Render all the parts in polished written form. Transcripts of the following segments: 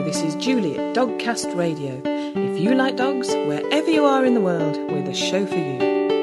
this is Julie at Dogcast Radio. If you like dogs, wherever you are in the world, we're the show for you.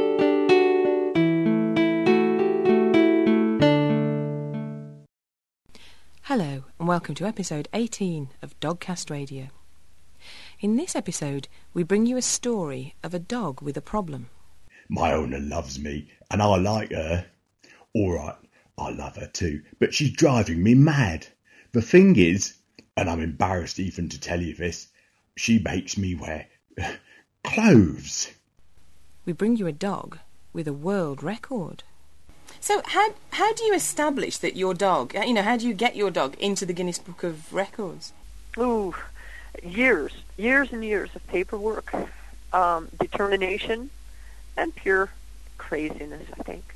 Hello, and welcome to episode 18 of Dogcast Radio. In this episode, we bring you a story of a dog with a problem. My owner loves me, and I like her. All right, I love her too, but she's driving me mad. The thing is, and I'm embarrassed even to tell you this, she makes me wear clothes. We bring you a dog with a world record. So how do you establish that your dog, how do you get your dog into the Guinness Book of Records? Ooh, years and years of paperwork, determination, and pure craziness, I think,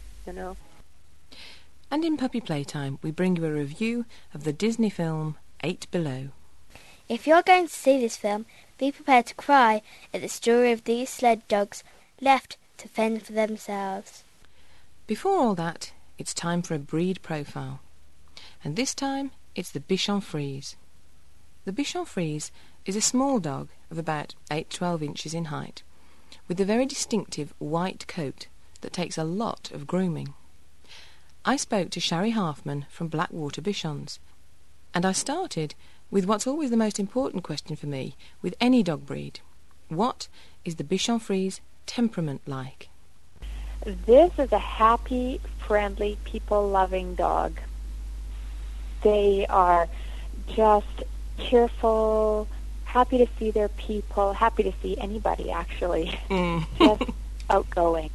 And in Puppy Playtime, we bring you a review of the Disney film 8 Below. If you're going to see this film, be prepared to cry at the story of these sled dogs left to fend for themselves. Before all that, it's time for a breed profile. And this time, it's the Bichon Frise. The Bichon Frise is a small dog of about 8-12 inches in height, with a very distinctive white coat that takes a lot of grooming. I spoke to Shari Halfman from Blackwater Bichons, and I started with what's always the most important question for me with any dog breed. What is the Bichon Frise temperament like? This is a happy, friendly, people-loving dog. They are just cheerful, happy to see their people, happy to see anybody, actually. Just outgoing.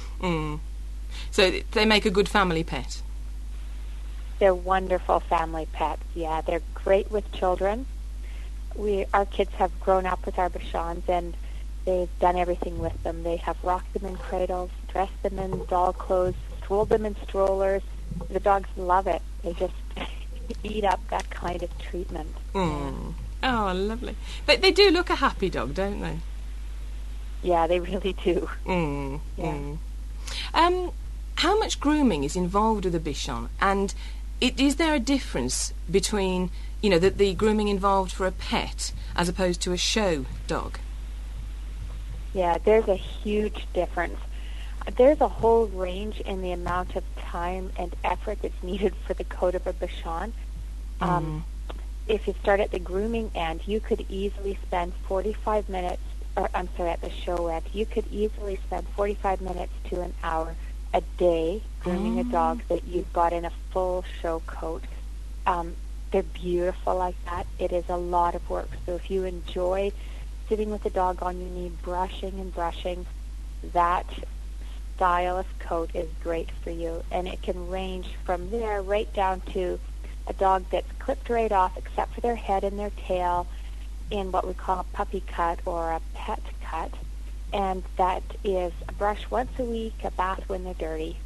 So they make a good family pet? They're wonderful family pets, yeah. They're great with children. Our kids have grown up with our Bichons, and they've done everything with them. They have rocked them in cradles, dressed them in doll clothes, strolled them in strollers. The dogs love it. They just eat up that kind of treatment. Oh, lovely. But they do look a happy dog, don't they? Yeah, they really do. How much grooming is involved with a Bichon? And is there a difference between, the grooming involved for a pet as opposed to a show dog? Yeah, there's a huge difference. There's a whole range in the amount of time and effort that's needed for the coat of a Bichon. If you start at the grooming end, you could easily spend 45 minutes, at the show end, you could easily spend 45 minutes to an hour a day grooming a dog that you've got in a full show coat. They're beautiful like that. It is a lot of work. So if you enjoy sitting with the dog on your knee, brushing, that style of coat is great for you. And it can range from there right down to a dog that's clipped right off except for their head and their tail in what we call a puppy cut or a pet cut. And that is a brush once a week, a bath when they're dirty.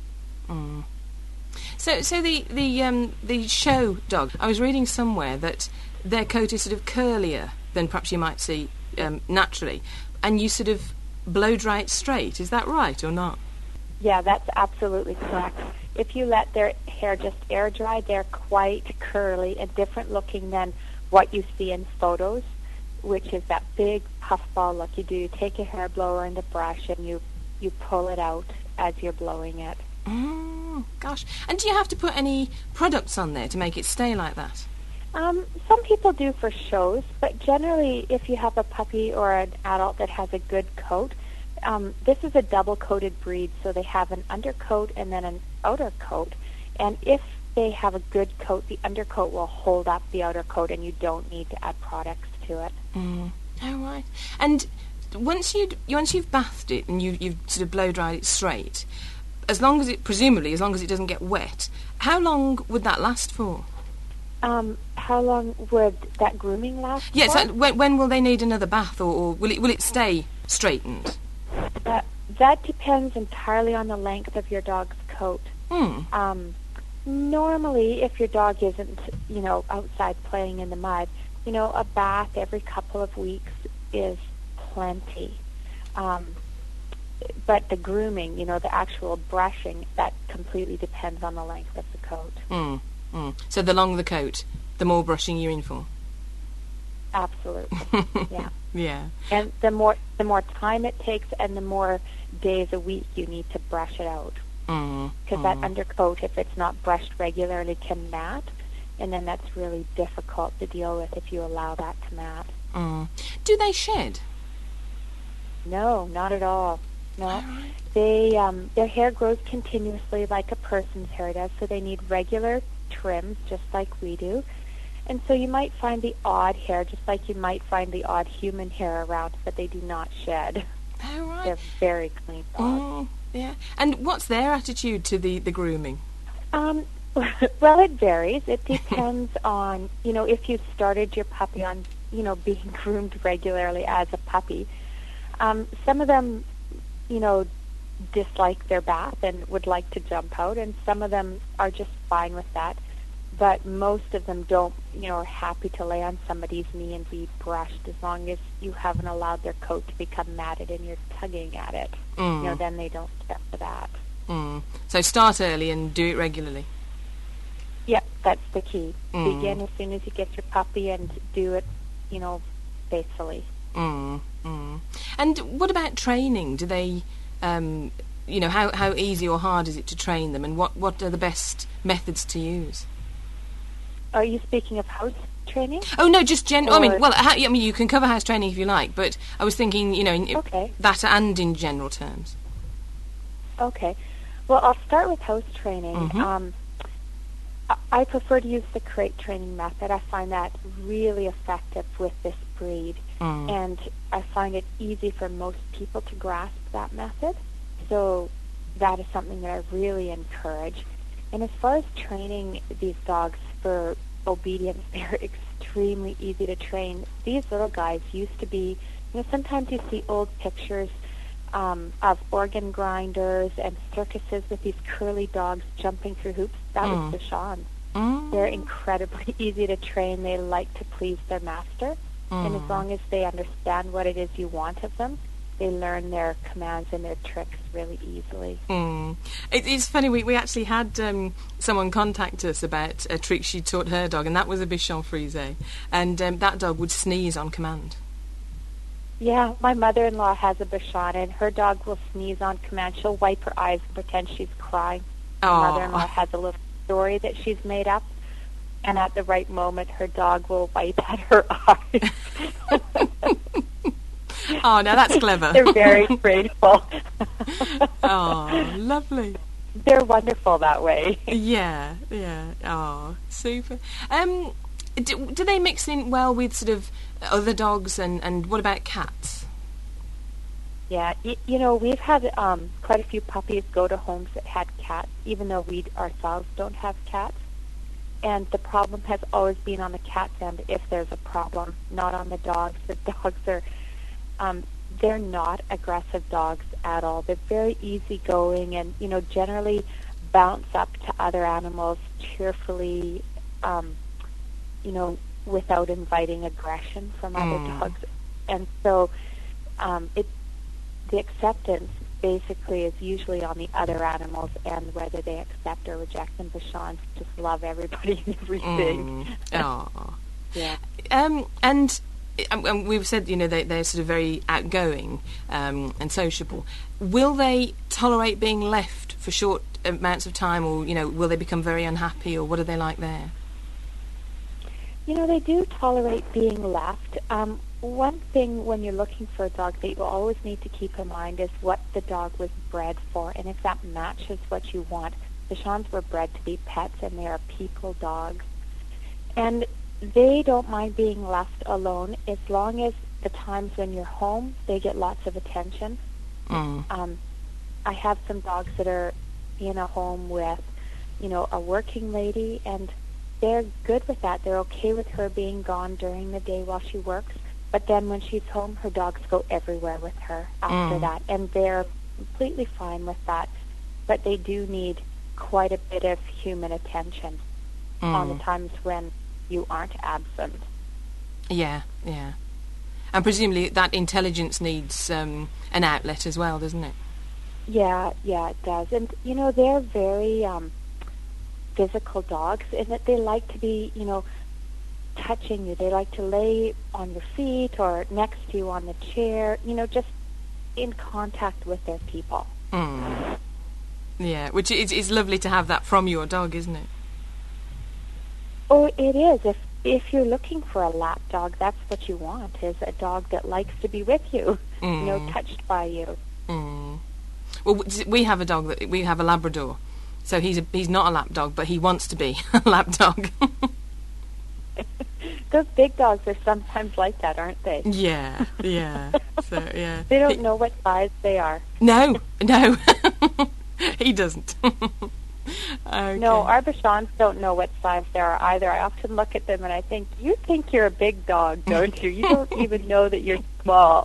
So the show dog, I was reading somewhere that their coat is sort of curlier than perhaps you might see naturally, and you sort of blow dry it straight. Is that right or not? Yeah, that's absolutely correct. If you let their hair just air dry, they're quite curly and different looking than what you see in photos, which is that big puffball look. You take a hair blower and a brush and you pull it out as you're blowing it. Gosh. And do you have to put any products on there to make it stay like that? Some people do for shows, but generally if you have a puppy or an adult that has a good coat, this is a double-coated breed, so they have an undercoat and then an outer coat. And if they have a good coat, the undercoat will hold up the outer coat and you don't need to add products to it. Oh, right. And once you've bathed it and you've sort of blow-dried it straight, presumably as long as it doesn't get wet, how long would that last for? How long would that grooming last for? Yes, when will they need another bath, or will it stay straightened? That depends entirely on the length of your dog's coat. Normally, if your dog isn't, outside playing in the mud, a bath every couple of weeks is plenty. But the grooming, the actual brushing, that completely depends on the length of the coat. So the longer the coat, the more brushing you're in for? Absolutely. Yeah. Yeah. And the more time it takes, and the more days a week you need to brush it out. Because that undercoat, if it's not brushed regularly, can mat, and then that's really difficult to deal with if you allow that to mat. Do they shed? No, not at all. No. They their hair grows continuously like a person's hair does, so they need regular trims just like we do. And so you might find the odd hair, just like you might find the odd human hair around, but they do not shed. Oh, right. They're very clean dogs. Yeah. And what's their attitude to the grooming? Well, it varies. It depends on, if you started your puppy on, being groomed regularly as a puppy. Some of them, dislike their bath and would like to jump out, and some of them are just fine with that. But most of them don't, are happy to lay on somebody's knee and be brushed as long as you haven't allowed their coat to become matted and you're tugging at it. Then they don't step for that. So start early and do it regularly. Yep, that's the key. Begin as soon as you get your puppy and do it, faithfully. And what about training? Do they, how easy or hard is it to train them, and what are the best methods to use? Are you speaking of house training? Oh, no, just you can cover house training if you like, but I was thinking, Okay. that and in general terms. Okay. Well, I'll start with house training. I prefer to use the crate training method. I find that really effective with this breed, and I find it easy for most people to grasp that method. So that is something that I really encourage. And as far as training these dogs for obedience, they're extremely easy to train. These little guys used to be, sometimes you see old pictures of organ grinders and circuses with these curly dogs jumping through hoops. That was Bichon. They're incredibly easy to train. They like to please their master. And as long as they understand what it is you want of them, they learn their commands and their tricks really easily. It's funny, we actually had someone contact us about a trick she taught her dog, and that was a Bichon Frise. And that dog would sneeze on command. Yeah, my mother-in-law has a Bichon, and her dog will sneeze on command. She'll wipe her eyes and pretend she's crying. My mother-in-law has a little story that she's made up, and at the right moment, her dog will wipe at her eyes. Oh, now that's clever. They're very grateful. Oh, lovely. They're wonderful that way. Yeah. Oh, super. Do they mix in well with sort of other dogs, and what about cats? Yeah, we've had quite a few puppies go to homes that had cats, even though we ourselves don't have cats. And the problem has always been on the cat's end if there's a problem, not on the dogs. The dogs are, they're not aggressive dogs at all. They're very easygoing and, generally bounce up to other animals cheerfully, without inviting aggression from other dogs. And so the acceptance basically is usually on the other animals and whether they accept or reject them. Bichons just love everybody and everything. Yeah. And we've said, they're sort of very outgoing and sociable. Will they tolerate being left for short amounts of time, or, will they become very unhappy, or what are they like there? They do tolerate being left. One thing when you're looking for a dog that you always need to keep in mind is what the dog was bred for, and if that matches what you want. Bichons were bred to be pets, and they are people dogs. And they don't mind being left alone as long as the times when you're home, they get lots of attention. I have some dogs that are in a home with, a working lady, and they're good with that. They're okay with her being gone during the day while she works. But then when she's home, her dogs go everywhere with her after that. And they're completely fine with that. But they do need quite a bit of human attention on the times when you aren't absent. Yeah. And presumably that intelligence needs an outlet as well, doesn't it? Yeah, it does. And, they're very physical dogs in that they like to be, touching you. They like to lay on your feet or next to you on the chair, just in contact with their people. Mm. Yeah, which is lovely to have that from your dog, isn't it? Oh, it is. If you're looking for a lap dog, that's what you want, is a dog that likes to be with you, touched by you. Mm. Well, we have a dog we have a Labrador, so he's not a lap dog, but he wants to be a lap dog. Those big dogs are sometimes like that, aren't they? Yeah. So yeah. They don't know what size they are. No. He doesn't. Okay. No, our Bichons don't know what size they are either. I often look at them and I think, you think you're a big dog, don't you? You don't even know that you're small.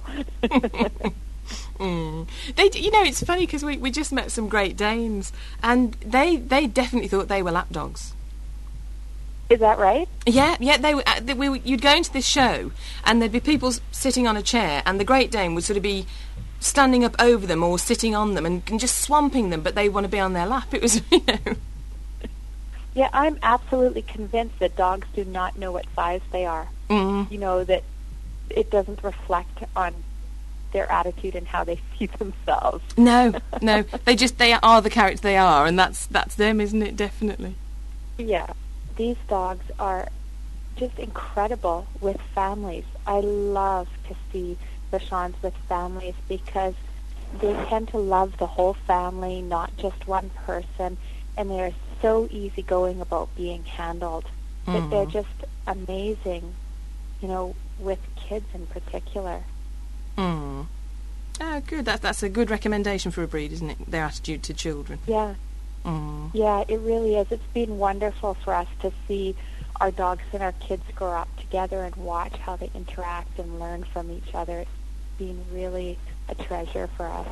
It's funny because we just met some Great Danes, and they definitely thought they were lap dogs. Is that right? Yeah. You'd go into this show, and there'd be people sitting on a chair, and the Great Dane would sort of be standing up over them or sitting on them and just swamping them, but they want to be on their lap. It was, Yeah, I'm absolutely convinced that dogs do not know what size they are. Mm. That it doesn't reflect on their attitude and how they see themselves. No, they are the character they are, and that's them, isn't it? Definitely. Yeah, these dogs are just incredible with families. I love to see Bichons with families because they tend to love the whole family, not just one person, and they're so easygoing about being handled. That they're just amazing, with kids in particular. Mm. Oh, good. That's a good recommendation for a breed, isn't it? Their attitude to children. Yeah. Mm. Yeah, it really is. It's been wonderful for us to see our dogs and our kids grow up together and watch how they interact and learn from each other. It's been really a treasure for us.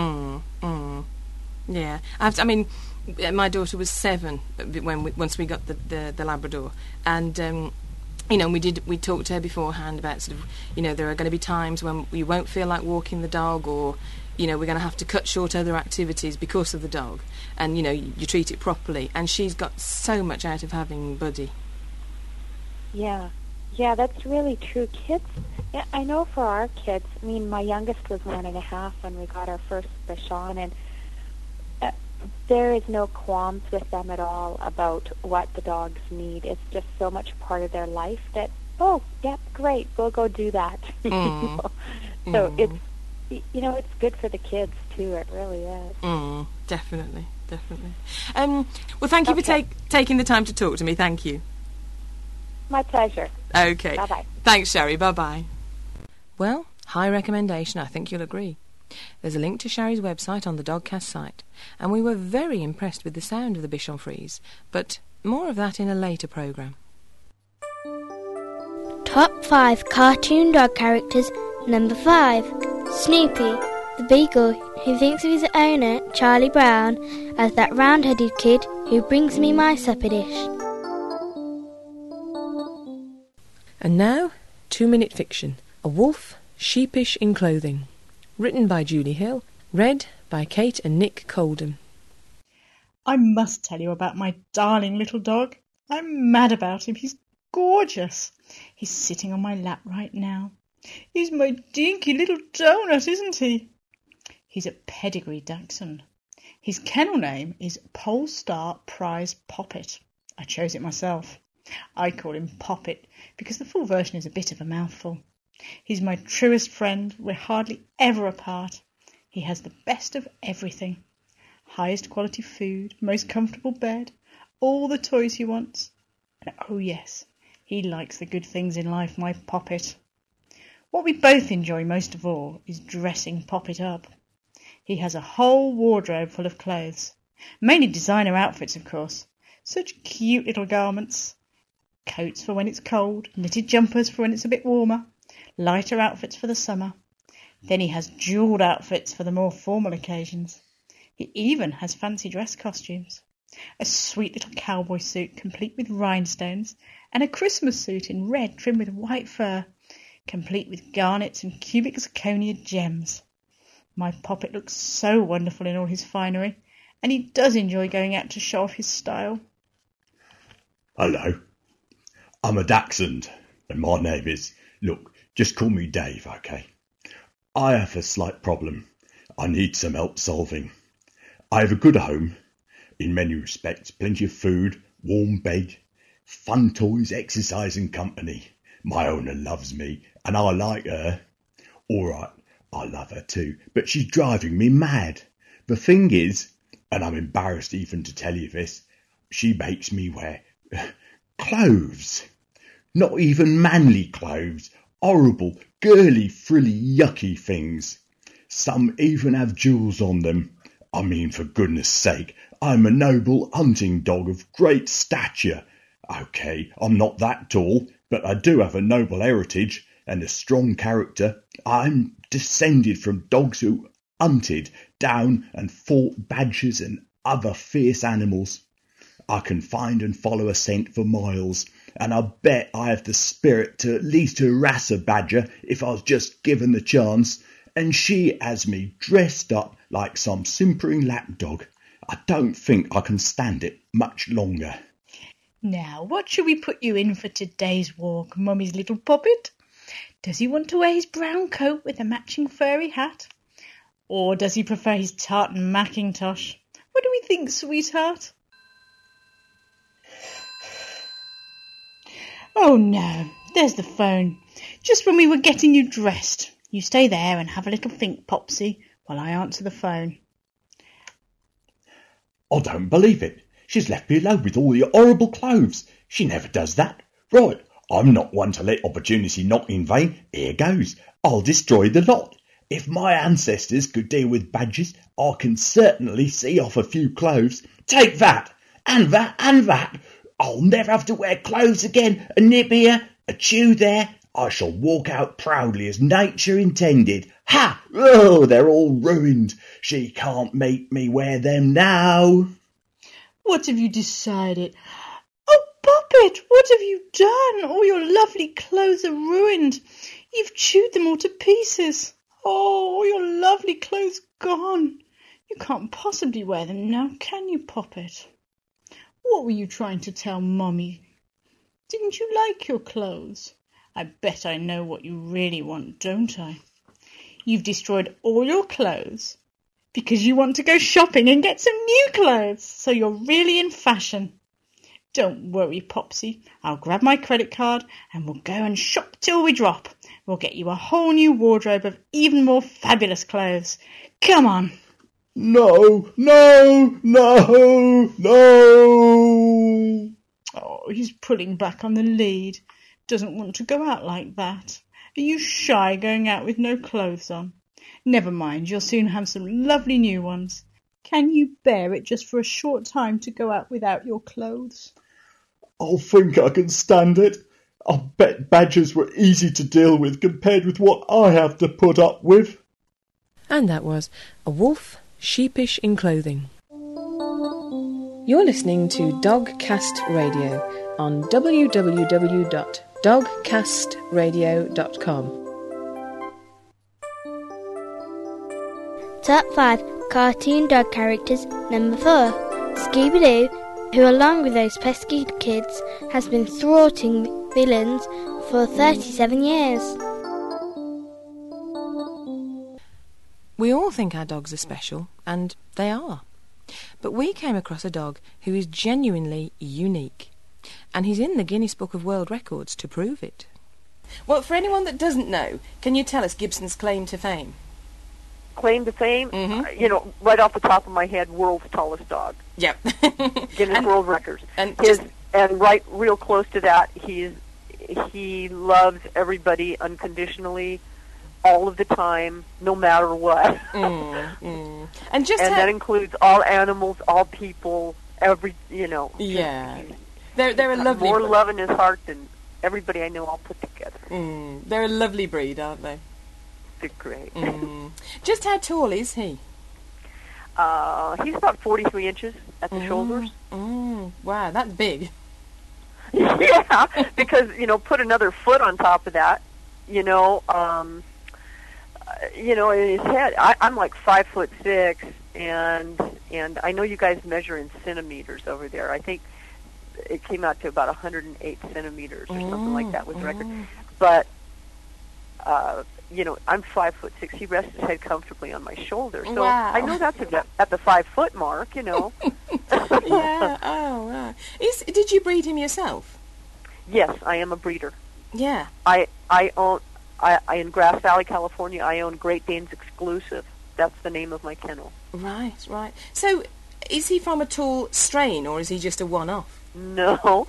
Yeah. I mean, my daughter was 7 once we got the Labrador, and we talked to her beforehand about sort of, there are going to be times when you won't feel like walking the dog, or we're going to have to cut short other activities because of the dog, and you treat it properly, and she's got so much out of having Buddy. Yeah, that's really true. Kids, I know for our kids, I mean, my youngest was 1.5 when we got our first Bichon, and there is no qualms with them at all about what the dogs need. It's just so much part of their life that, great, we'll go do that. So it's, it's good for the kids too. It really is. Definitely. Well, thank you for taking the time to talk to me. Thank you. My pleasure. Okay. Bye-bye. Thanks, Sherry. Bye-bye. Well, high recommendation. I think you'll agree. There's a link to Sherry's website on the Dogcast site, and we were very impressed with the sound of the Bichon Frise, but more of that in a later programme. Top 5 cartoon dog characters. Number 5. Snoopy, the beagle who thinks of his owner, Charlie Brown, as that round-headed kid who brings me my supper dish. And now, 2-minute fiction. A Wolf, Sheepish in Clothing. Written by Julie Hill. Read by Kate and Nick Colden. I must tell you about my darling little dog. I'm mad about him. He's gorgeous. He's sitting on my lap right now. He's my dinky little donut, isn't he? He's a pedigree dachshund. His kennel name is Polestar Prize Poppet. I chose it myself. I call him Poppet because the full version is a bit of a mouthful. He's my truest friend. We're hardly ever apart. He has the best of everything. Highest quality food, most comfortable bed, all the toys he wants. And oh yes, he likes the good things in life, my Poppet. What we both enjoy most of all is dressing Poppet up. He has a whole wardrobe full of clothes. Mainly designer outfits, of course. Such cute little garments. Coats for when it's cold, knitted jumpers for when it's a bit warmer, lighter outfits for the summer. Then he has jewelled outfits for the more formal occasions. He even has fancy dress costumes. A sweet little cowboy suit complete with rhinestones, and a Christmas suit in red trimmed with white fur, complete with garnets and cubic zirconia gems. My Poppet looks so wonderful in all his finery, and he does enjoy going out to show off his style. Hello. I'm a dachshund, and my name is... Look, just call me Dave, okay? I have a slight problem. I need some help solving. I have a good home, in many respects, plenty of food, warm bed, fun toys, exercise and company. My owner loves me, and I like her. All right, I love her too, but she's driving me mad. The thing is, and I'm embarrassed even to tell you this, she makes me wear clothes. Not even manly clothes. Horrible, girly, frilly, yucky things. Some even have jewels on them. I mean, for goodness sake, I'm a noble hunting dog of great stature. OK, I'm not that tall, but I do have a noble heritage and a strong character. I'm descended from dogs who hunted down and fought badgers and other fierce animals. I can find and follow a scent for miles, and I bet I have the spirit to at least harass a badger if I was just given the chance, and she has me dressed up like some simpering lapdog. I don't think I can stand it much longer. Now, what shall we put you in for today's walk, Mummy's little puppet? Does he want to wear his brown coat with a matching furry hat? Or does he prefer his tartan mackintosh? What do we think, sweetheart? Oh no, there's the phone. Just when we were getting you dressed. You stay there and have a little think, Popsy, while I answer the phone. I don't believe it. She's left me alone with all the horrible clothes. She never does that. Right, I'm not one to let opportunity knock in vain. Here goes. I'll destroy the lot. If my ancestors could deal with badgers, I can certainly see off a few clothes. Take that, and that, and that. I'll never have to wear clothes again. A nip here, a chew there. I shall walk out proudly as nature intended. Ha! Oh, they're all ruined. She can't make me wear them now. What have you decided? Oh, Puppet, what have you done? All your lovely clothes are ruined. You've chewed them all to pieces. Oh, all your lovely clothes gone. You can't possibly wear them now, can you, Puppet? What were you trying to tell Mummy? Didn't you like your clothes? I bet I know what you really want, don't I? You've destroyed all your clothes because you want to go shopping and get some new clothes, so you're really in fashion. Don't worry, Popsy. I'll grab my credit card and we'll go and shop till we drop. We'll get you a whole new wardrobe of even more fabulous clothes. Come on. No, no, no, no. Oh, he's pulling back on the lead. Doesn't want to go out like that. Are you shy going out with no clothes on? Never mind, you'll soon have some lovely new ones. Can you bear it just for a short time to go out without your clothes? I think I can stand it. I bet badgers were easy to deal with compared with what I have to put up with. And that was A Wolf Sheepish in Clothing. You're listening to Dogcast Radio on www.dogcastradio.com. Top 5 Cartoon Dog Characters. Number 4, Scooby-Doo, who along with those pesky kids has been thwarting villains for 37 years. We all think our dogs are special, and they are. But we came across a dog who is genuinely unique, and he's in the Guinness Book of World Records to prove it. Well, for anyone that doesn't know, can you tell us Gibson's claim to fame? Claim to fame? Mm-hmm. Right off the top of my head, world's tallest dog. Yep. Guinness World Records. And right real close to that, he loves everybody unconditionally, all of the time, no matter what. And that includes all animals, all people, Yeah. They're a lovely more love in his heart than everybody I know all put together. They're a lovely breed, aren't they? They're great. Just how tall is he? He's about 43 inches at the shoulders. Wow, that's big. Yeah, because, put another foot on top of that, in his head. I'm like 5'6", and I know you guys measure in centimeters over there. I think it came out to about 108 centimeters or something like that was the record. But I'm 5'6". He rests his head comfortably on my shoulder, so Wow. I know that's at the 5 foot mark. Yeah. Oh, wow. Did you breed him yourself? Yes, I am a breeder. Yeah. I in Grass Valley, California, I own Great Danes Exclusive. That's the name of my kennel. Right, right. So, is he from a tall strain, or is he just a one-off? No,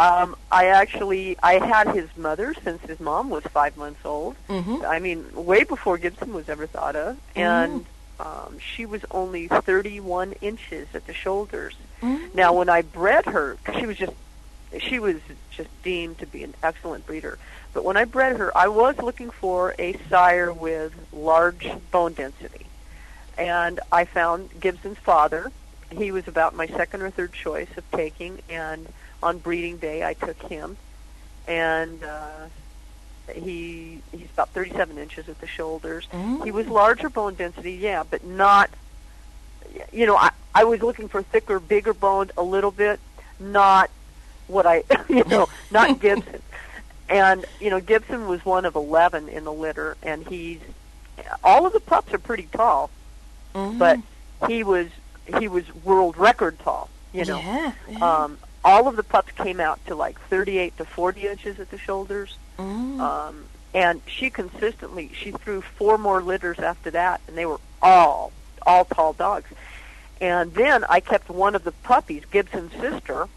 I had his mother since his mom was 5 months old. Mm-hmm. I mean, way before Gibson was ever thought of, and she was only 31 inches at the shoulders. Mm-hmm. Now, when I bred her, 'cause she was just deemed to be an excellent breeder. But when I bred her, I was looking for a sire with large bone density, and I found Gibson's father. He was about my second or third choice of taking, and on breeding day I took him, and he's about 37 inches at the shoulders. He was larger bone density, yeah, but not, I was looking for thicker, bigger boned a little bit, not what not Gibson. And, Gibson was one of 11 in the litter, and all of the pups are pretty tall, but he was world record tall, Yeah. All of the pups came out to like 38 to 40 inches at the shoulders. And she threw 4 more litters after that, and they were all tall dogs. And then I kept one of the puppies, Gibson's sister,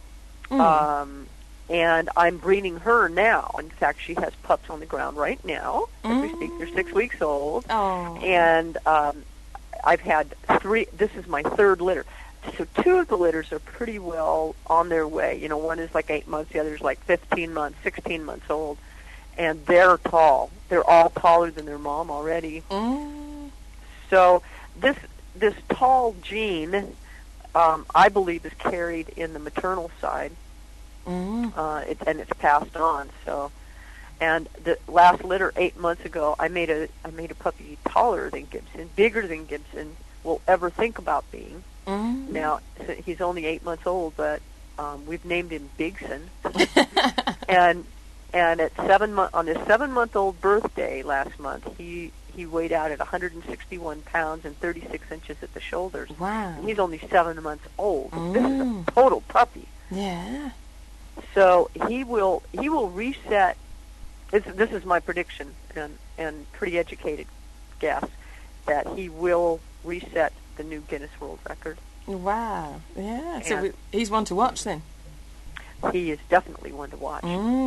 and I'm breeding her now. In fact, she has pups on the ground right now as we speak. They're 6 weeks old. Oh. And I've had 3. This is my 3rd litter. So 2 of the litters are pretty well on their way. One is like 8 months, the other is like 15 months, 16 months old. And they're tall. They're all taller than their mom already. So this tall gene, I believe, is carried in the maternal side. It's passed on. So, and the last litter 8 months ago, I made a puppy taller than Gibson, bigger than Gibson will ever think about being. Now he's only 8 months old, but we've named him Bigson. and at on his 7-month-old birthday last month, he weighed out at 161 pounds and 36 inches at the shoulders. Wow. And he's only 7 months old. This is a total puppy. Yeah. So he will reset. This is my prediction, and pretty educated guess, that he will reset the new Guinness World Record. Wow. Yeah. So he's one to watch then. He is definitely one to watch.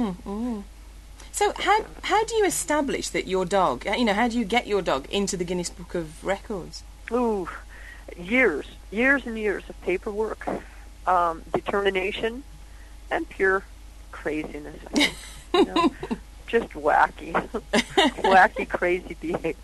So how do you establish that your dog? How do you get your dog into the Guinness Book of Records? Ooh, years and years of paperwork, determination, and pure craziness. Just wacky, crazy behavior.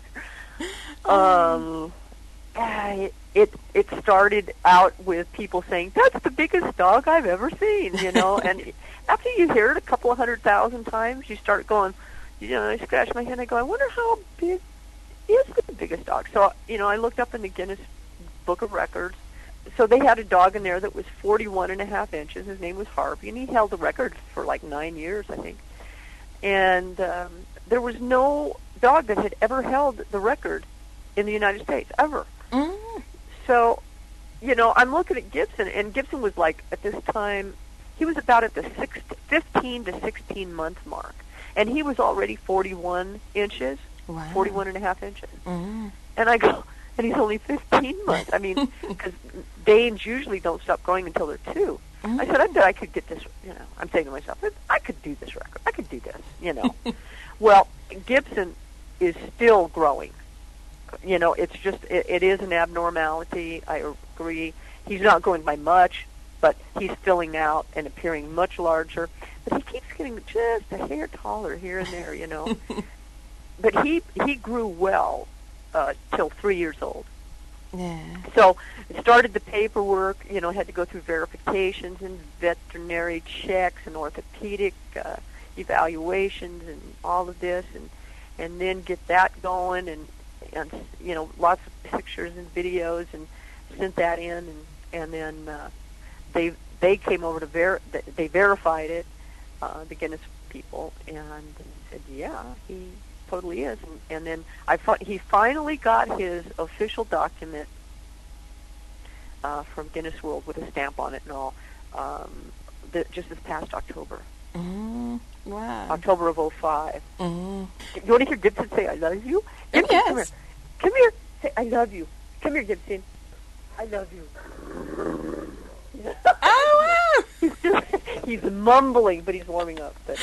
It started out with people saying, "That's the biggest dog I've ever seen," and after you hear it a couple of 100,000 times, you start going, I scratch my head and I go, I wonder how big is the biggest dog. So, I looked up in the Guinness Book of Records. So they had a dog in there that was 41.5 inches. His name was Harvey, and he held the record for like 9 years, I think. And there was no dog that had ever held the record in the United States, ever. So, I'm looking at Gibson, and Gibson was like, at this time, he was about at the 15 to 16 month mark. And he was already 41 inches, Wow. 41.5 inches. And I go, and he's only 15 months. I mean, because Danes usually don't stop growing until they're 2. I said, I bet I could get this, I'm saying to myself, I could do this record. I could do this, Well, Gibson is still growing. It's just, it is an abnormality. I agree. He's not growing by much, but he's filling out and appearing much larger. But he keeps getting just a hair taller here and there, But he grew well till 3 years old. Yeah. So it started the paperwork, had to go through verifications and veterinary checks and orthopedic evaluations and all of this, and then get that going, and lots of pictures and videos, and sent that in, and then they came over to they verified it, the Guinness people, and said, yeah, he totally is. And then he finally got his official document from Guinness World with a stamp on it and all, just this past October. Wow. October of 2005. Mm. You want to hear Gibson say, I love you? Gibson, Yes. come here. Come here. Say, I love you. Come here, Gibson. I love you. Oh, wow. He's mumbling, but he's warming up. But,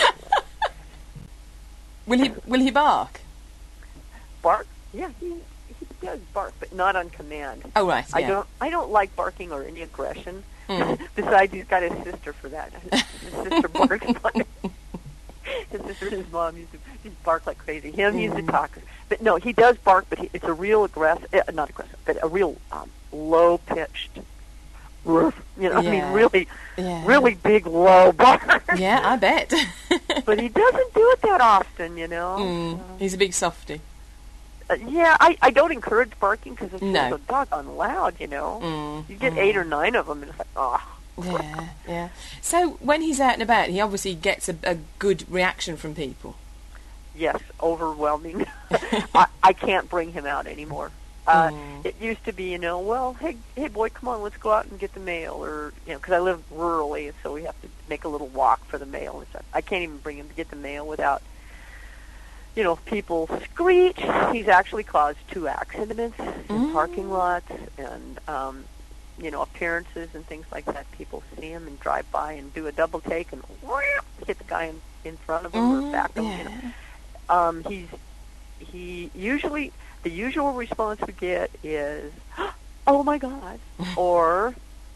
Will he bark? bark? Yeah, he does bark, but not on command. Oh, right, yeah. I don't like barking or any aggression. Mm. Besides, he's got his sister for that. His sister barks funny. His sister and his mom used to just bark like crazy. He used to talk. But no, he does bark, but it's a real not aggressive, but a real low-pitched, roof. You know, Yeah. I mean, really, Yeah. really big, low bark. Yeah, I bet. But he doesn't do it that often, you know. He's a big softy. Yeah, I don't encourage barking because it's No. so doggone loud, you know. Mm. You get 8 or 9 of them, and it's like, oh. Yeah, yeah. So when he's out and about, he obviously gets a good reaction from people. Yes, overwhelming. I can't bring him out anymore. It used to be, you know, well, hey, boy, come on, let's go out and get the mail, or, you know, because I live rurally, so we have to make a little walk for the mail and stuff. I can't even bring him to get the mail without, you know, people screech. He's actually caused 2 accidents in parking lots and, you know, appearances and things like that. People see him and drive by and do a double take and hit the guy in front of him or back of him. You know. He usually, the usual response we get is, oh my God, or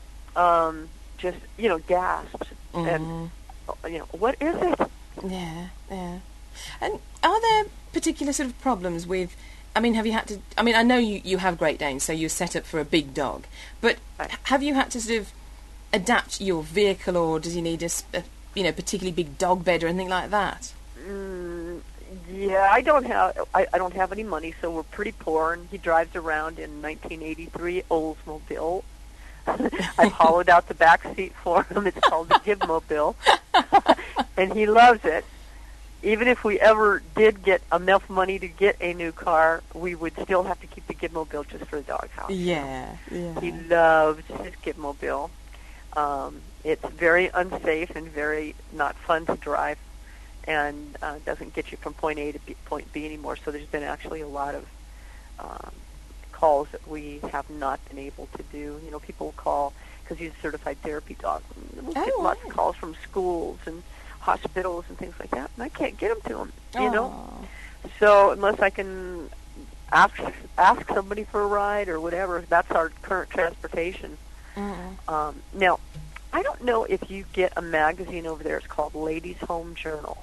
just, you know, gasps and, you know, what is it? Yeah, yeah. And are there particular sort of problems with, I mean, have you had to, I mean, I know you have Great Danes, so you're set up for a big dog, but have you had to sort of adapt your vehicle, or does he need a you know, particularly big dog bed or anything like that? Yeah, I don't have any money, so we're pretty poor, and he drives around in 1983 Oldsmobile. I've hollowed out the back seat for him. It's called the Gibmobile, and he loves it. Even if we ever did get enough money to get a new car, we would still have to keep the Gibmobile just for the doghouse. Yeah, yeah. He loves his Gibmobile. It's very unsafe and very not fun to drive, and doesn't get you from point A to point B anymore. So there's been actually a lot of calls that we have not been able to do. You know, people will call because he's a certified therapy dog. We'll get lots of calls from schools and hospitals and things like that, and I can't get them to them, you know. So unless I can ask somebody for a ride or whatever, that's our current transportation. Now, I don't know if you get a magazine over there. It's called Ladies' Home Journal.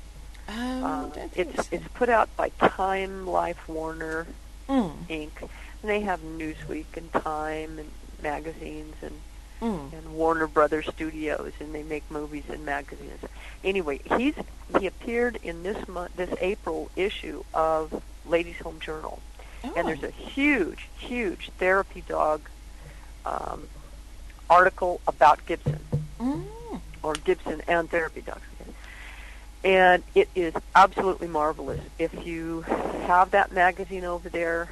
It's put out by Time Life Warner Inc. And they have Newsweek and Time and magazines and Warner Brothers Studios, and they make movies and magazines. Anyway, he appeared in this April issue of Ladies' Home Journal, and there's a huge therapy dog article about Gibson, or Gibson and therapy dogs. And it is absolutely marvelous. If you have that magazine over there,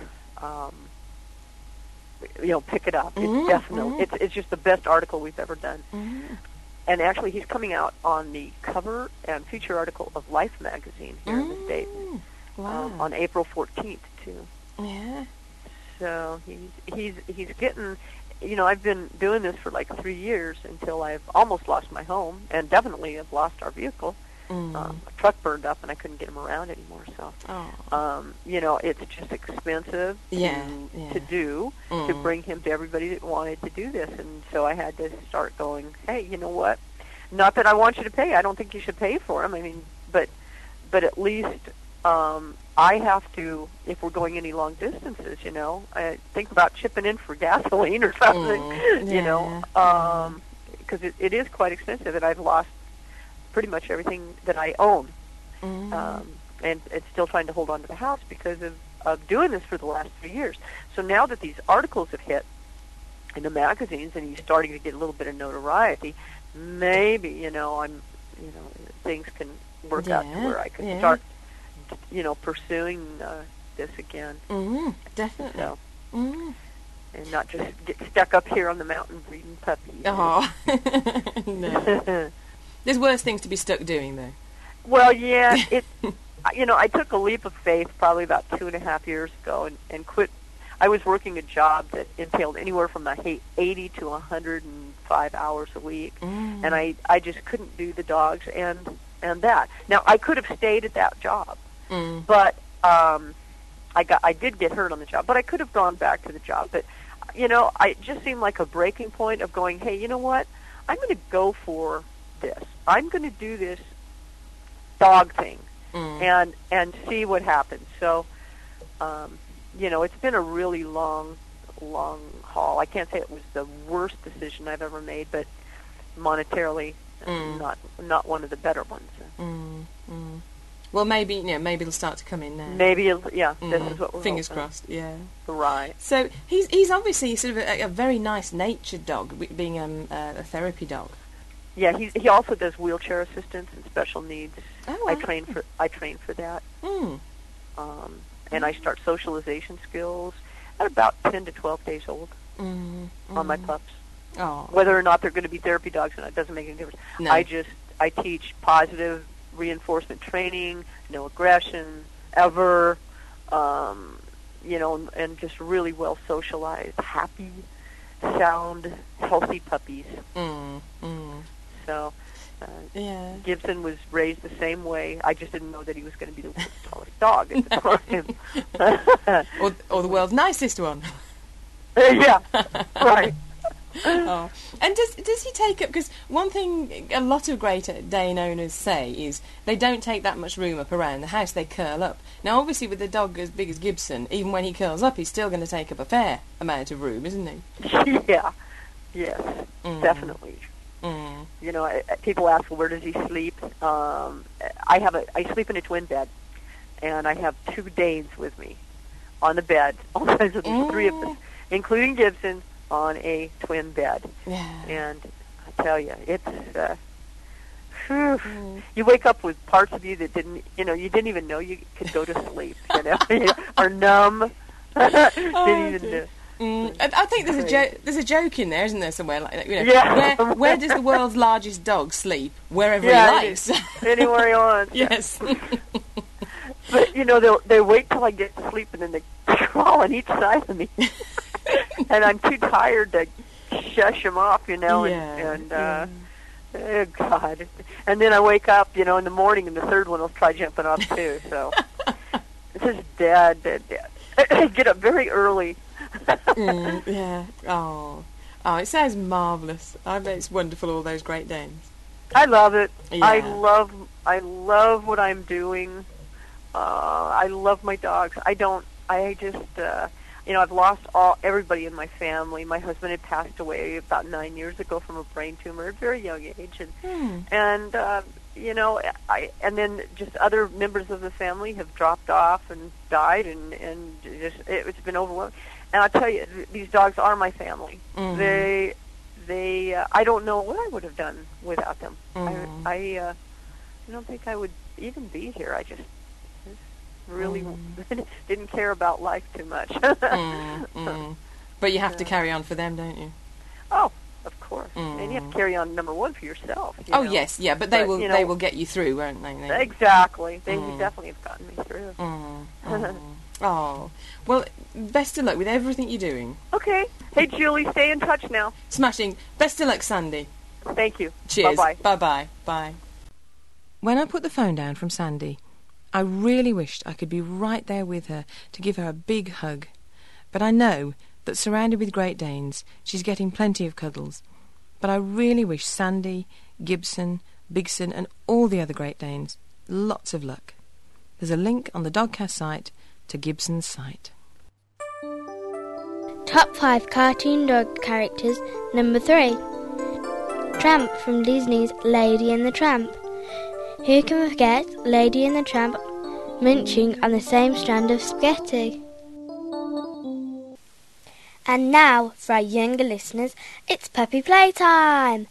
you know, pick it up. It's definitely it's just the best article we've ever done. And actually, he's coming out on the cover and feature article of Life magazine here in the States on April 14th too. Yeah. So he's getting. You know, I've been doing this for like 3 years until I've almost lost my home, and definitely have lost our vehicle. A truck burned up, and I couldn't get him around anymore. So, you know, it's just expensive to do, to bring him to everybody that wanted to do this. And so I had to start going, hey, you know what? Not that I want you to pay. I don't think you should pay for him. I mean, but at least I have to, if we're going any long distances, you know, I think about chipping in for gasoline or something, you know, because it is quite expensive, and I've lost pretty much everything that I own, and it's still trying to hold on to the house because of doing this for the last 3 years. So now that these articles have hit, in the magazines and he's starting to get a little bit of notoriety, maybe, things can work out to where I can start, pursuing this again. Definitely. So, and not just get stuck up here on the mountain breeding puppies. Oh, no. There's worse things to be stuck doing, though. Well, yeah, I took a leap of faith probably about 2.5 years ago and quit. I was working a job that entailed anywhere from 80 to 105 hours a week, and I just couldn't do the dogs and that. Now, I could have stayed at that job, but I did get hurt on the job, but I could have gone back to the job. But, it just seemed like a breaking point of going, hey, you know what? I'm going to go for this. I'm going to do this dog thing and see what happens. So, it's been a really long haul. I can't say it was the worst decision I've ever made, but monetarily, not one of the better ones. Well, maybe it'll start to come in now. Maybe, this is what we're fingers hoping. crossed. Yeah. Right. So he's obviously sort of a very nice natured dog, being a therapy dog. Yeah, he also does wheelchair assistance and special needs. Oh, wow. I train for that. And I start socialization skills at about 10 to 12 days old on my pups. Oh. Whether or not they're going to be therapy dogs or not, it doesn't make any difference. No. I teach positive reinforcement training, no aggression ever, and just really well socialized, happy, sound, healthy puppies. So, Gibson was raised the same way. I just didn't know that he was going to be the world's tallest dog at the time. or the world's nicest one. Yeah, right. Oh. And does he take up? Because one thing a lot of Great Dane owners say is they don't take that much room up around the house. They curl up. Now, obviously, with a dog as big as Gibson, even when he curls up, he's still going to take up a fair amount of room, isn't he? Yeah. Yes. Definitely. People ask, well, where does he sleep? I sleep in a twin bed, and I have 2 Danes with me on the bed. So there's 3 of us, including Gibson, on a twin bed. Yeah. And I tell you, it's you wake up with parts of you that you didn't even know you could go to sleep, or numb. Didn't even know. I think there's a joke in there, isn't there, somewhere like Yeah. where does the world's largest dog sleep? Wherever he likes. Anywhere he wants. Yes. But they wait till I get to sleep and then they crawl on each side of me. And I'm too tired to shush them off, oh God. And then I wake up, in the morning, and the third one will try jumping off too. So this is Dad. I get up very early. Yeah. Oh, it sounds marvellous. I bet it's wonderful, all those Great Danes. I love it. Yeah. I love what I'm doing. I love my dogs. I've lost everybody in my family. My husband had passed away about 9 years ago from a brain tumor at a very young age, and then just other members of the family have dropped off and died, and it's been overwhelming. And I'll tell you, these dogs are my family. They I don't know what I would have done without them. I don't think I would even be here. I just really didn't care about life too much. But you have to carry on for them, don't you? Oh, of course. And you have to carry on, number one, for yourself. Yes, yeah, but they will get you through, won't they? Exactly. They definitely have gotten me through. Oh, well, best of luck with everything you're doing. Okay. Hey, Julie, stay in touch now. Smashing. Best of luck, Sandy. Thank you. Cheers. Bye-bye. Bye-bye. Bye. When I put the phone down from Sandy, I really wished I could be right there with her to give her a big hug. But I know that surrounded with Great Danes, she's getting plenty of cuddles. But I really wish Sandy, Gibson, Bigson and all the other Great Danes lots of luck. There's a link on the Dogcast site to Gibson's site. Top 5 cartoon dog characters. Number 3. Tramp from Disney's Lady and the Tramp. Who can forget Lady and the Tramp munching on the same strand of spaghetti? And now, for our younger listeners, it's Puppy Playtime!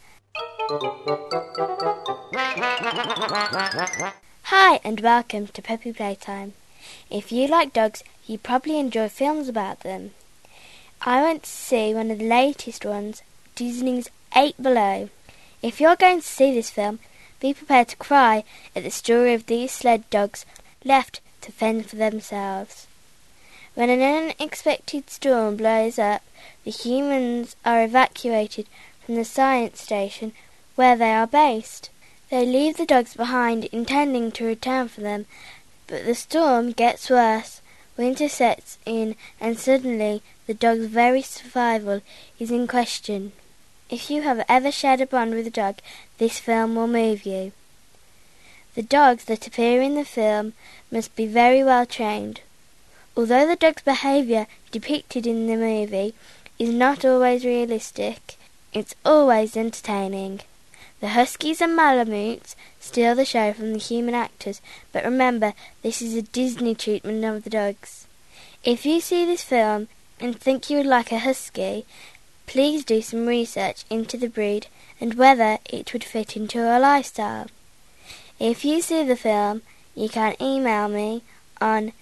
Hi and welcome to Puppy Playtime. If you like dogs, you probably enjoy films about them. I went to see one of the latest ones, Disney's 8 Below. If you're going to see this film, be prepared to cry at the story of these sled dogs left to fend for themselves. When an unexpected storm blows up, the humans are evacuated from the science station where they are based. They leave the dogs behind, intending to return for them, but the storm gets worse. Winter sets in, and suddenly the dog's very survival is in question. If you have ever shared a bond with a dog, this film will move you. The dogs that appear in the film must be very well trained. Although the dog's behaviour depicted in the movie is not always realistic, it's always entertaining. The Huskies and Malamutes steal the show from the human actors, but remember, this is a Disney treatment of the dogs. If you see this film and think you would like a Husky, please do some research into the breed and whether it would fit into your lifestyle. If you see the film, you can email me on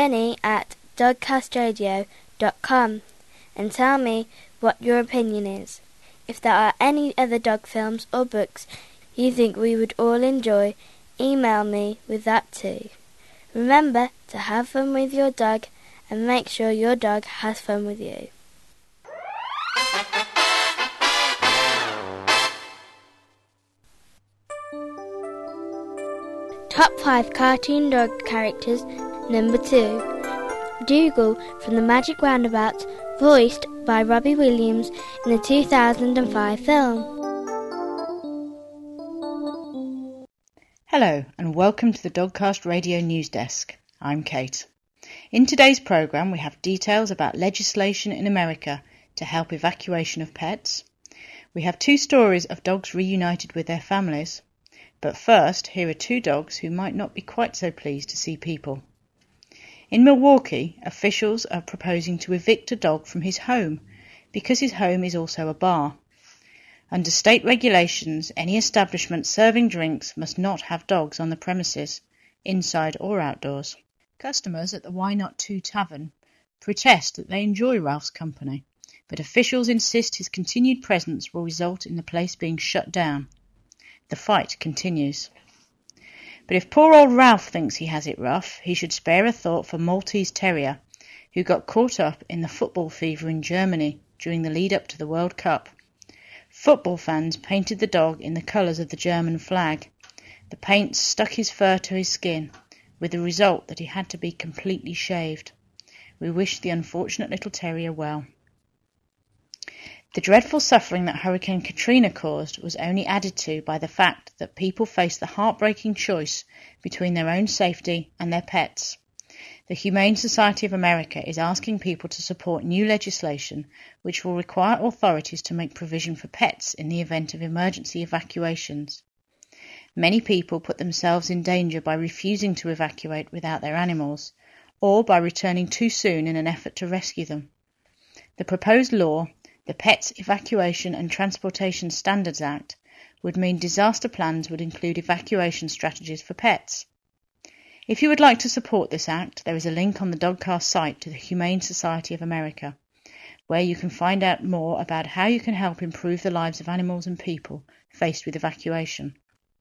jenny@dogcastradio.com and tell me what your opinion is. If there are any other dog films or books you think we would all enjoy, email me with that too. Remember to have fun with your dog and make sure your dog has fun with you. Top 5 cartoon dog characters. Number 2, Dougal from the Magic Roundabout, voiced by Robbie Williams in the 2005 film. Hello and welcome to the Dogcast Radio News Desk. I'm Kate. In today's programme we have details about legislation in America to help evacuation of pets. We have 2 stories of dogs reunited with their families. But first, here are 2 dogs who might not be quite so pleased to see people. In Milwaukee, officials are proposing to evict a dog from his home because his home is also a bar. Under state regulations, any establishment serving drinks must not have dogs on the premises, inside or outdoors. Customers at the Why Not 2 Tavern protest that they enjoy Ralph's company, but officials insist his continued presence will result in the place being shut down. The fight continues. But if poor old Ralph thinks he has it rough, he should spare a thought for Maltese Terrier, who got caught up in the football fever in Germany during the lead-up to the World Cup. Football fans painted the dog in the colours of the German flag. The paint stuck his fur to his skin, with the result that he had to be completely shaved. We wish the unfortunate little terrier well. The dreadful suffering that Hurricane Katrina caused was only added to by the fact that people face the heartbreaking choice between their own safety and their pets. The Humane Society of America is asking people to support new legislation which will require authorities to make provision for pets in the event of emergency evacuations. Many people put themselves in danger by refusing to evacuate without their animals, or by returning too soon in an effort to rescue them. The proposed law, the Pets Evacuation and Transportation Standards Act, would mean disaster plans would include evacuation strategies for pets. If you would like to support this act, there is a link on the Dogcast site to the Humane Society of America, where you can find out more about how you can help improve the lives of animals and people faced with evacuation.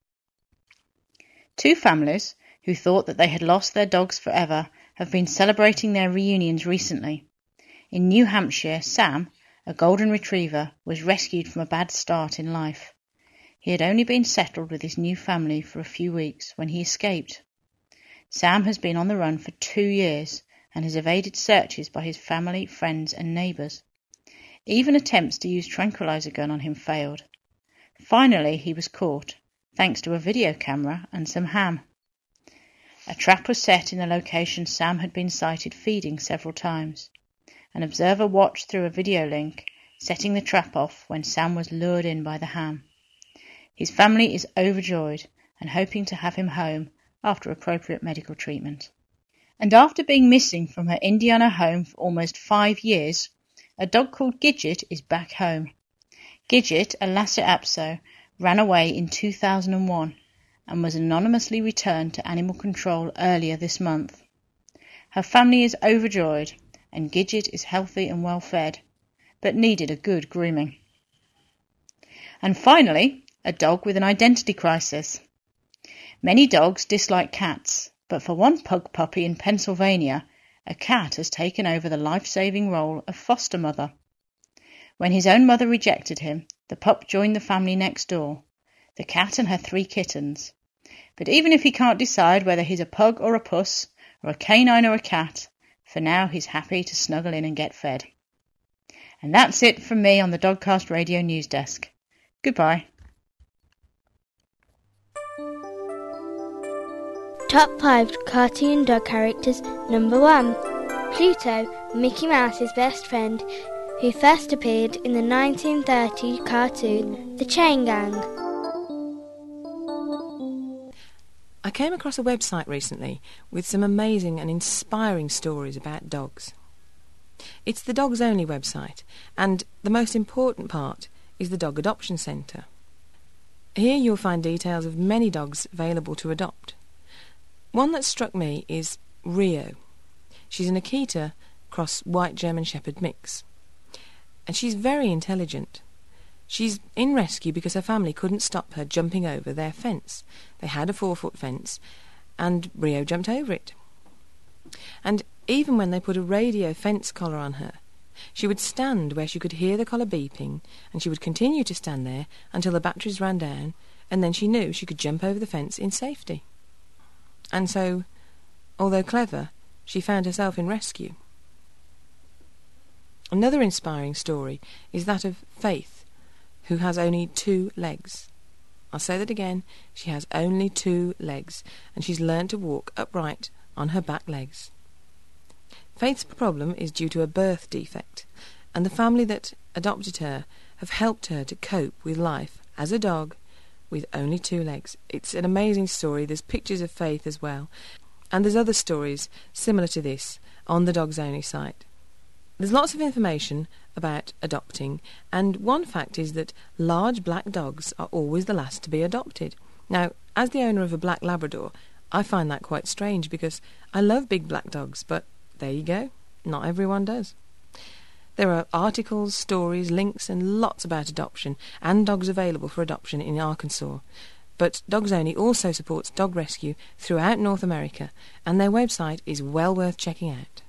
2 families, who thought that they had lost their dogs forever, have been celebrating their reunions recently. In New Hampshire, Sam, a golden retriever, was rescued from a bad start in life. He had only been settled with his new family for a few weeks when he escaped. Sam has been on the run for 2 years and has evaded searches by his family, friends and neighbours. Even attempts to use tranquilizer gun on him failed. Finally he was caught, thanks to a video camera and some ham. A trap was set in the location Sam had been sighted feeding several times. An observer watched through a video link, setting the trap off when Sam was lured in by the ham. His family is overjoyed and hoping to have him home after appropriate medical treatment. And after being missing from her Indiana home for almost 5 years, A dog called Gidget is back home. Gidget, a Lhasa Apso, ran away in 2001 and was anonymously returned to animal control earlier this month. Her family is overjoyed, and Gidget is healthy and well fed, but needed a good grooming. And finally, a dog with an identity crisis. Many dogs dislike cats, but for one pug puppy in Pennsylvania, a cat has taken over the life-saving role of foster mother. When his own mother rejected him, the pup joined the family next door, the cat and her 3 kittens. But even if he can't decide whether he's a pug or a puss, or a canine or a cat, for now he's happy to snuggle in and get fed. And that's it from me on the Dogcast Radio News Desk. Goodbye. Top 5 cartoon dog characters. Number 1. Pluto, Mickey Mouse's best friend, who first appeared in the 1930 cartoon The Chain Gang. I came across a website recently with some amazing and inspiring stories about dogs. It's the Dogs Only website, and the most important part is the Dog Adoption Centre. Here you'll find details of many dogs available to adopt. One that struck me is Rio. She's an Akita cross White German Shepherd mix. And she's very intelligent. She's in rescue because her family couldn't stop her jumping over their fence. They had a 4-foot fence, and Rio jumped over it. And even when they put a radio fence collar on her, she would stand where she could hear the collar beeping, and she would continue to stand there until the batteries ran down, and then she knew she could jump over the fence in safety. And so, although clever, she found herself in rescue. Another inspiring story is that of Faith, who has only 2 legs. I'll say that again. She has only 2 legs, and she's learned to walk upright on her back legs. Faith's problem is due to a birth defect, and the family that adopted her have helped her to cope with life as a dog with only 2 legs. It's an amazing story. There's pictures of Faith as well, and there's other stories similar to this on the Dogs Only site. There's lots of information about adopting, and one fact is that large black dogs are always the last to be adopted. Now, as the owner of a black Labrador, I find that quite strange because I love big black dogs, but there you go, not everyone does. There are articles, stories, links and lots about adoption and dogs available for adoption in Arkansas. But Dogs Only also supports dog rescue throughout North America, and their website is well worth checking out.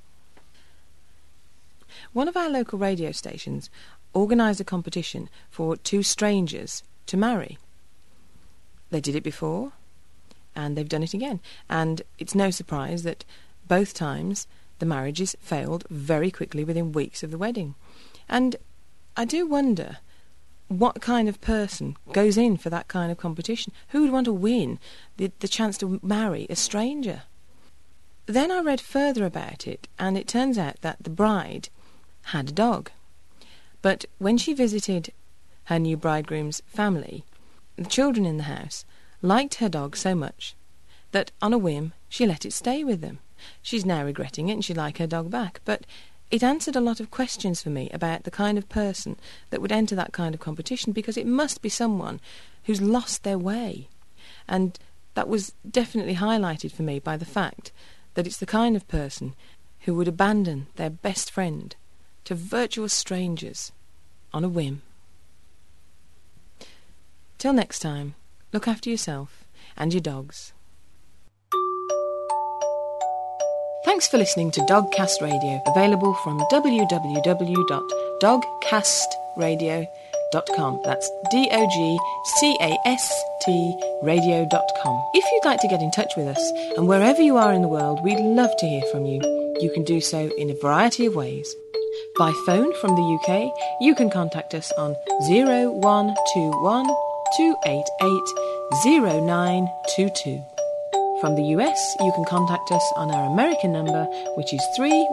One of our local radio stations organised a competition for 2 strangers to marry. They did it before, and they've done it again. And it's no surprise that both times the marriages failed very quickly within weeks of the wedding. And I do wonder what kind of person goes in for that kind of competition. Who would want to win the chance to marry a stranger? Then I read further about it, and it turns out that the bride had a dog. But when she visited her new bridegroom's family, the children in the house liked her dog so much that on a whim she let it stay with them. She's now regretting it and she'd like her dog back, but it answered a lot of questions for me about the kind of person that would enter that kind of competition, because it must be someone who's lost their way. And that was definitely highlighted for me by the fact that it's the kind of person who would abandon their best friend to virtuous strangers on a whim. Till next time, look after yourself and your dogs. Thanks for listening to Dogcast Radio, available from www.dogcastradio.com. That's DOGCAST radio.com. If you'd like to get in touch with us, and wherever you are in the world, we'd love to hear from you. You can do so in a variety of ways. By phone from the UK, you can contact us on 0121 288 0922. From the US, you can contact us on our American number, which is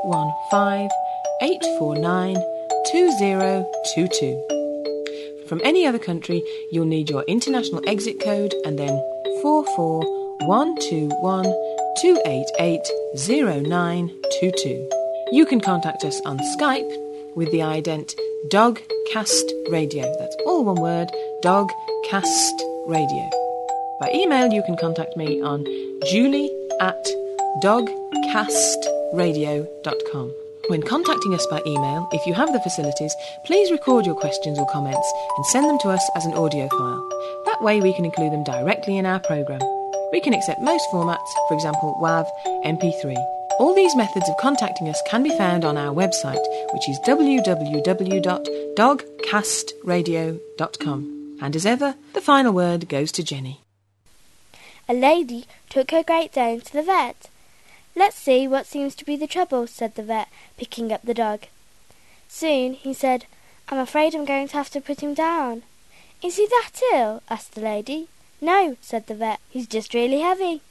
315-849-2022. From any other country, you'll need your international exit code and then 44121 288 0922. You can contact us on Skype with the ident Dogcast Radio. That's all one word, Dogcast Radio. By email, you can contact me on julie@dogcastradio.com. When contacting us by email, if you have the facilities, please record your questions or comments and send them to us as an audio file. That way we can include them directly in our programme. We can accept most formats, for example WAV, MP3. All these methods of contacting us can be found on our website, which is www.dogcastradio.com. And as ever, the final word goes to Jenny. A lady took her Great Dane to the vet. "Let's see what seems to be the trouble," said the vet, picking up the dog. Soon he said, "I'm afraid I'm going to have to put him down." "Is he that ill?" asked the lady. "No," said the vet, "he's just really heavy."